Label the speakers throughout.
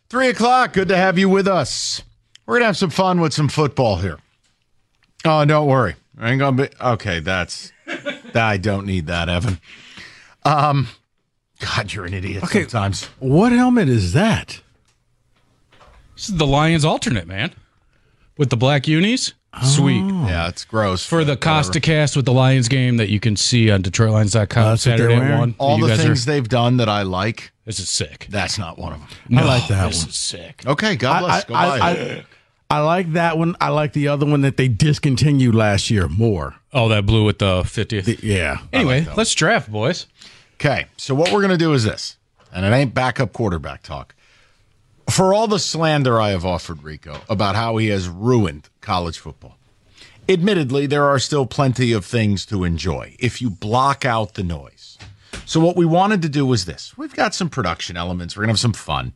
Speaker 1: 3 o'clock. Good to have you with us. We're going to have some fun with some football here. Oh, don't worry. I ain't going to be. Okay, I don't need that, Evan. God, you're an idiot sometimes.
Speaker 2: What helmet is that?
Speaker 3: This is the Lions alternate, man. With the black unis. Sweet.
Speaker 1: Yeah, it's gross.
Speaker 3: For the Costa cast with the Lions game that you can see on DetroitLions.com Saturday at 1.
Speaker 1: All the things they've done that I like.
Speaker 3: This is sick.
Speaker 1: That's not one of them.
Speaker 2: I like that
Speaker 3: This
Speaker 2: one.
Speaker 3: is sick.
Speaker 1: Okay, God bless. Go buy it.
Speaker 2: I like that one. I like the other one that they discontinued last year more.
Speaker 3: Oh, that blue with the 50th.
Speaker 2: Yeah.
Speaker 3: Anyway, let's draft, boys.
Speaker 1: Okay, so what we're going to do is this, and it ain't backup quarterback talk. For all the slander I have offered Rico about how he has ruined college football, admittedly, there are still plenty of things to enjoy if you block out the noise. So what we wanted to do was this. We've got some production elements. We're going to have some fun.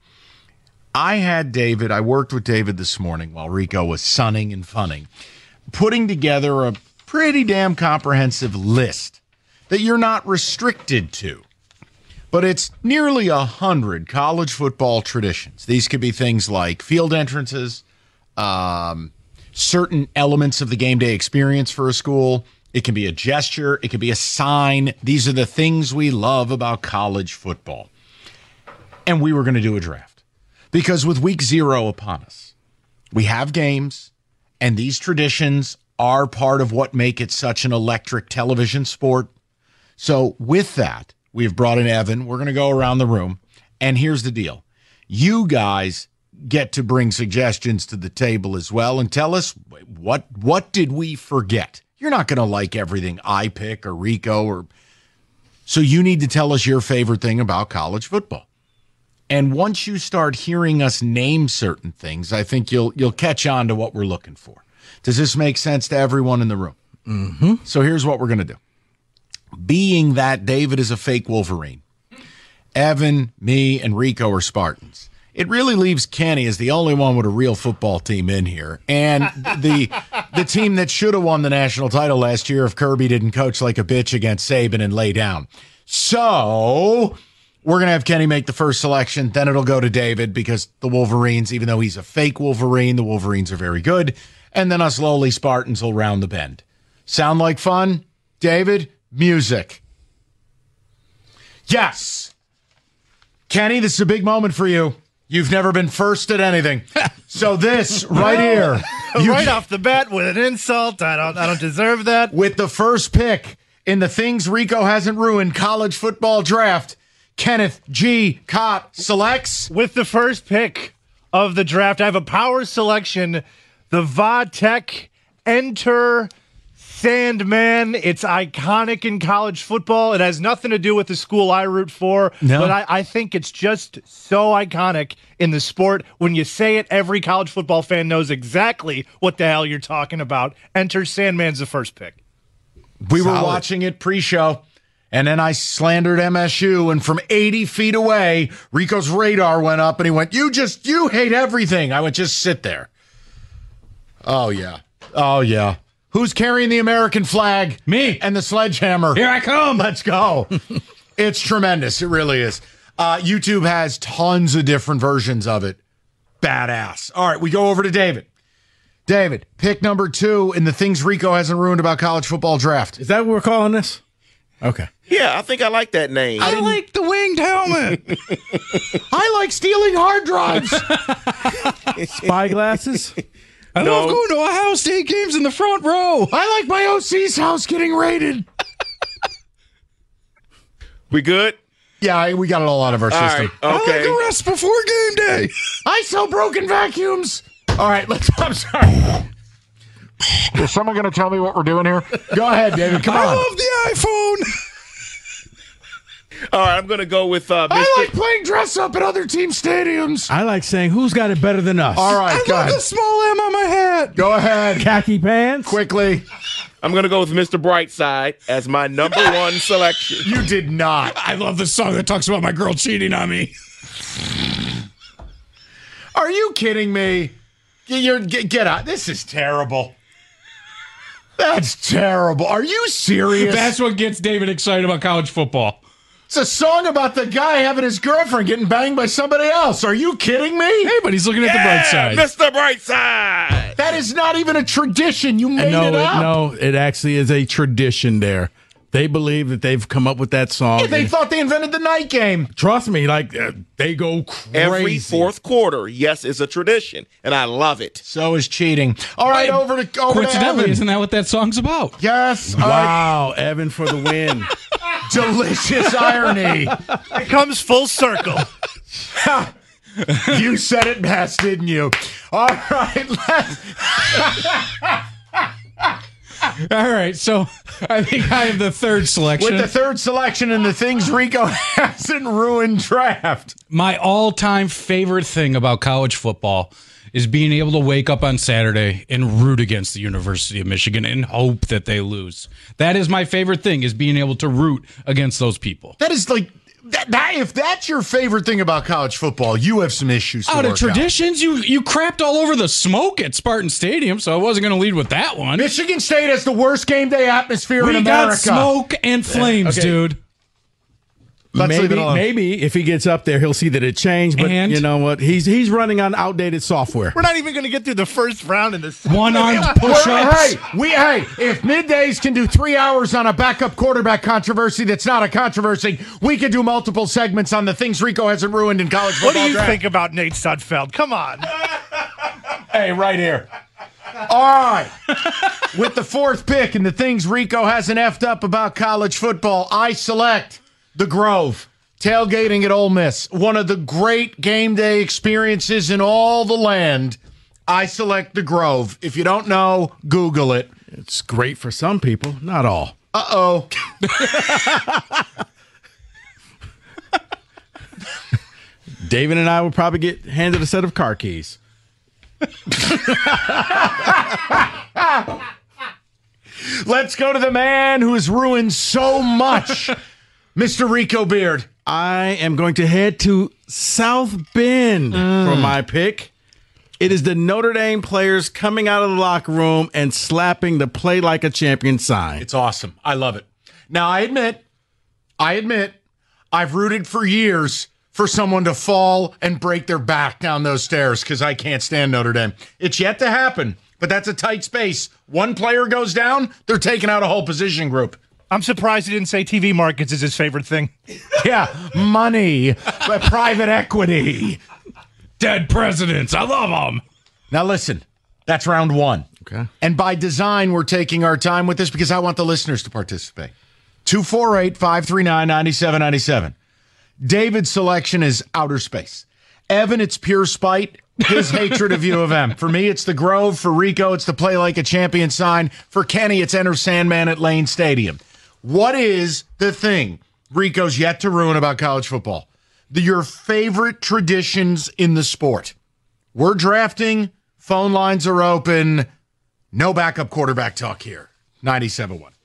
Speaker 1: I worked with David this morning while Rico was sunning and funning, putting together a pretty damn comprehensive list that you're not restricted to. But it's nearly 100 college football traditions. These could be things like field entrances, certain elements of the game day experience for a school. It can be a gesture. It can be a sign. These are the things we love about college football. And we were going to do a draft because with week 0 upon us, we have games, and these traditions are part of what make it such an electric television sport. So with that, we've brought in Evan. We're going to go around the room. And here's the deal. You guys get to bring suggestions to the table as well and tell us what did we forget? You're not going to like everything I pick or Rico so you need to tell us your favorite thing about college football. And once you start hearing us name certain things, I think you'll catch on to what we're looking for. Does this make sense to everyone in the room?
Speaker 2: Mm-hmm.
Speaker 1: So here's what we're going to do. Being that David is a fake Wolverine, Evan, me, and Rico are Spartans, it really leaves Kenny as the only one with a real football team in here. And the team that should have won the national title last year if Kirby didn't coach like a bitch against Saban and lay down. So we're going to have Kenny make the first selection. Then it'll go to David because the Wolverines, even though he's a fake Wolverine, the Wolverines are very good. And then us lowly Spartans will round the bend. Sound like fun? David, music. Yes. Kenny, this is a big moment for you. You've never been first at anything. So this right here.
Speaker 4: Right off the bat with an insult. I don't deserve that.
Speaker 1: With the first pick in the Things Rico Hasn't Ruined college football draft, Kenneth G. Cott selects.
Speaker 4: With the first pick of the draft, I have a power selection. The Va-Tech Enter Sandman. It's iconic in college football. It has nothing to do with the school I root for, but I think it's just so iconic in the sport. When you say it, every college football fan knows exactly what the hell you're talking about. Enter Sandman's the first pick.
Speaker 1: We were watching it pre-show, and then I slandered MSU, and from 80 feet away, Rico's radar went up, and he went, you hate everything. I went, just sit there. Oh, yeah. Oh, yeah. Who's carrying the American flag?
Speaker 3: Me.
Speaker 1: And the sledgehammer.
Speaker 3: Here I come.
Speaker 1: Let's go. It's tremendous. It really is. YouTube has tons of different versions of it. Badass. All right, we go over to David. David, pick number 2 in the Things Rico Hasn't Ruined about college football draft.
Speaker 2: Is that what we're calling this? Okay.
Speaker 5: Yeah, I think I like that name.
Speaker 3: I like the winged helmet.
Speaker 1: I like stealing hard drives.
Speaker 2: Spyglasses?
Speaker 3: I love going to Ohio State games in the front row.
Speaker 1: I like my OC's house getting raided.
Speaker 5: We good?
Speaker 1: Yeah, we got it all out of our system.
Speaker 5: Right, okay.
Speaker 3: I like a rest before game day.
Speaker 1: I sell broken vacuums. All right, I'm sorry. Is someone going to tell me what we're doing here? Go ahead, David. Come on.
Speaker 3: I love the iPhone.
Speaker 5: All right, I'm going to go with Mr.
Speaker 1: I like playing dress up at other team stadiums.
Speaker 2: I like saying, who's got it better than us?
Speaker 1: All right,
Speaker 3: I
Speaker 1: go
Speaker 3: love
Speaker 1: ahead.
Speaker 3: the small M on my hat.
Speaker 1: Go ahead.
Speaker 2: Khaki pants?
Speaker 1: Quickly.
Speaker 5: I'm going to go with Mr. Brightside as my number 1 selection.
Speaker 1: You did not.
Speaker 3: I love the song that talks about my girl cheating on me.
Speaker 1: Are you kidding me? Get out. This is terrible. That's terrible. Are you serious?
Speaker 3: That's what gets David excited about college football.
Speaker 1: It's a song about the guy having his girlfriend getting banged by somebody else. Are you kidding me?
Speaker 3: Hey, but he's looking at the bright side.
Speaker 5: Mr. Brightside.
Speaker 1: That is not even a tradition. You made it up.
Speaker 2: No, it actually is a tradition there. They believe that they've come up with that song.
Speaker 1: Yeah, they thought they invented the night game.
Speaker 2: Trust me, they go crazy.
Speaker 5: Every fourth quarter, yes, is a tradition, and I love it.
Speaker 1: So is cheating. All right, over to
Speaker 3: Coincidentally,
Speaker 1: Evan.
Speaker 3: isn't that what that song's about?
Speaker 1: Yes. All right.
Speaker 2: Wow, Evan for the win.
Speaker 1: Delicious irony.
Speaker 4: It comes full circle.
Speaker 1: You said it best, didn't you? All right.
Speaker 3: All right, so I think I have the third selection.
Speaker 1: With the third selection in the Things Rico Hasn't Ruined draft.
Speaker 3: My all-time favorite thing about college football is being able to wake up on Saturday and root against the University of Michigan and hope that they lose. That is my favorite thing, is being able to root against those people.
Speaker 1: That is like that. If that's your favorite thing about college football, you have some issues.
Speaker 3: Out of traditions, you crapped all over the smoke at Spartan Stadium, so I wasn't going to lead with that one.
Speaker 1: Michigan State has the worst game day atmosphere in
Speaker 3: We
Speaker 1: America.
Speaker 3: got smoke and flames,
Speaker 2: Okay.
Speaker 3: dude.
Speaker 1: Let's leave it alone.
Speaker 2: Maybe if he gets up there, he'll see that it changed. But
Speaker 3: And?
Speaker 2: you know what? He's running on outdated software.
Speaker 4: We're not even going to get through the first round in this.
Speaker 3: One-armed push-ups.
Speaker 1: Hey, if middays can do 3 hours on a backup quarterback controversy that's not a controversy, we could do multiple segments on the Things Rico Hasn't Ruined in college
Speaker 4: What
Speaker 1: football
Speaker 4: do you
Speaker 1: draft.
Speaker 4: think about Nate Sudfeld? Come on.
Speaker 1: Hey, right here. All right. With the fourth pick and the Things Rico hasn't effed up about college football, I select the Grove. Tailgating at Ole Miss. One of the great game day experiences in all the land. I select the Grove. If you don't know, Google it.
Speaker 2: It's great for some people, not all.
Speaker 1: Uh-oh.
Speaker 2: David and I will probably get handed a set of car keys.
Speaker 1: Let's go to the man who has ruined so much, Mr. Rico Beard.
Speaker 2: I am going to head to South Bend for my pick. It is the Notre Dame players coming out of the locker room and slapping the "Play Like a Champion" sign.
Speaker 1: It's awesome. I love it. Now, I admit, I've rooted for years for someone to fall and break their back down those stairs because I can't stand Notre Dame. It's yet to happen, but that's a tight space. One player goes down, they're taking out a whole position group.
Speaker 4: I'm surprised he didn't say TV markets is his favorite thing.
Speaker 1: Yeah, money, but private equity.
Speaker 3: Dead presidents. I love them.
Speaker 1: Now, listen, that's round one.
Speaker 2: Okay.
Speaker 1: And by design, we're taking our time with this because I want the listeners to participate. 248-539-9797. David's selection is outer space. Evan, it's pure spite. His hatred of U of M. For me, it's the Grove. For Rico, it's the Play Like a Champion sign. For Kenny, it's Enter Sandman at Lane Stadium. What is the thing Rico's yet to ruin about college football? Your favorite traditions in the sport. We're drafting. Phone lines are open. No backup quarterback talk here. 97.1.